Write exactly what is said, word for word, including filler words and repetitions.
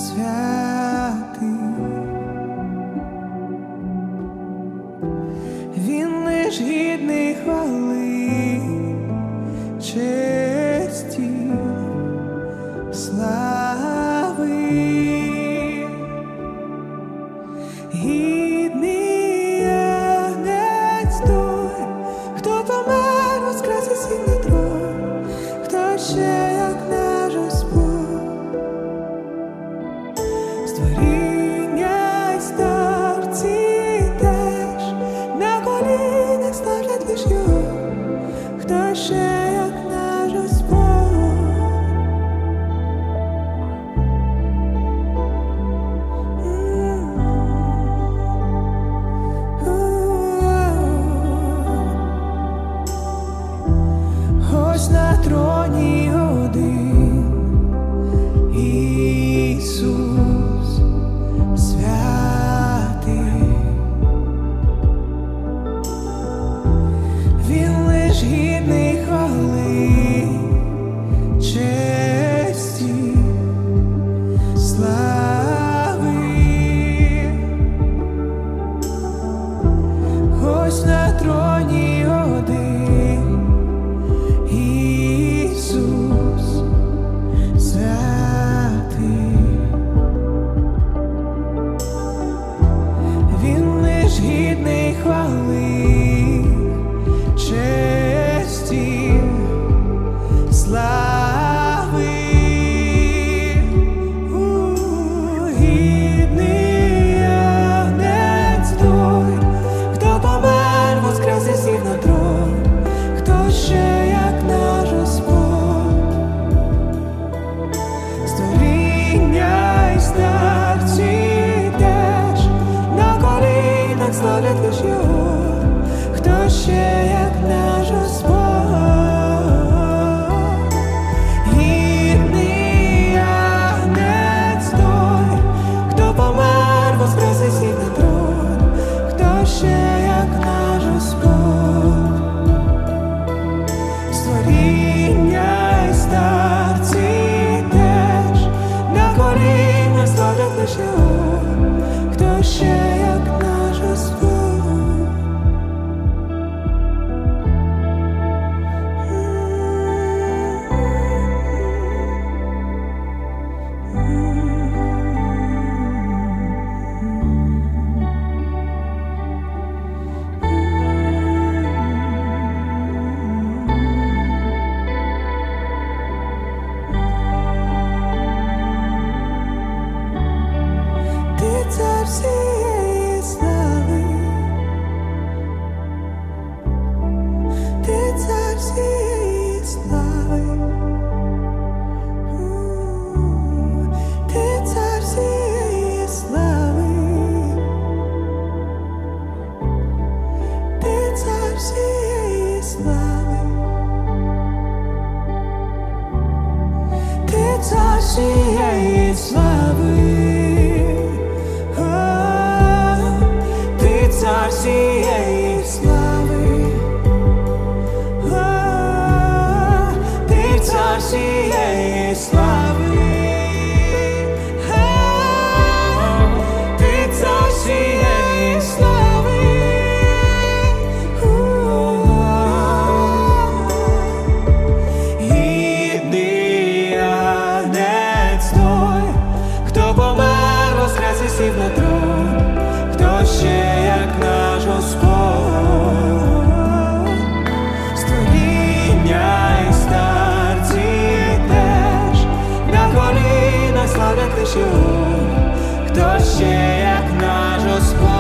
Він лиш гідний хвали, честі, слави. Гідний Агнець той, хто помер, воскрес і сів на трон, хто ще як наш Господь. Створіння й старці теж на колінах ставлять лиш його, хто ще як наш Господь. Ось на троні один Ісус святий. Він лиш гідний хвали, честі, слави. Ось на троні один Ісус святий. Він лиш гідний хвали, честі, слави. Гідний Агнець той, хто помер, воскрес і сів на трон, хто ще як наш Господь. Створіння й старці теж на колінах славлять лиш його, хто ще як наш Господь. Гідний Агнець той, хто помер, воскрес і сів на трон, хто ще як наш Господь. Створіння й старці теж на колінах славлять лиш його, хто ще як наш Господь. Ти цар всієї слави, ти цар всієї слави, ти цар всієї слави, ти цар всієї слави, ти цар всієї слави. Ти цар всієї слави, ти цар всієї слави, ти цар всієї слави. Гідний Агнець той, хто помер, воскрес і сів на трон, хто ще як наш Господь. Створіння й старці теж на колінах славлять лиш його, хто ще як наш Господь.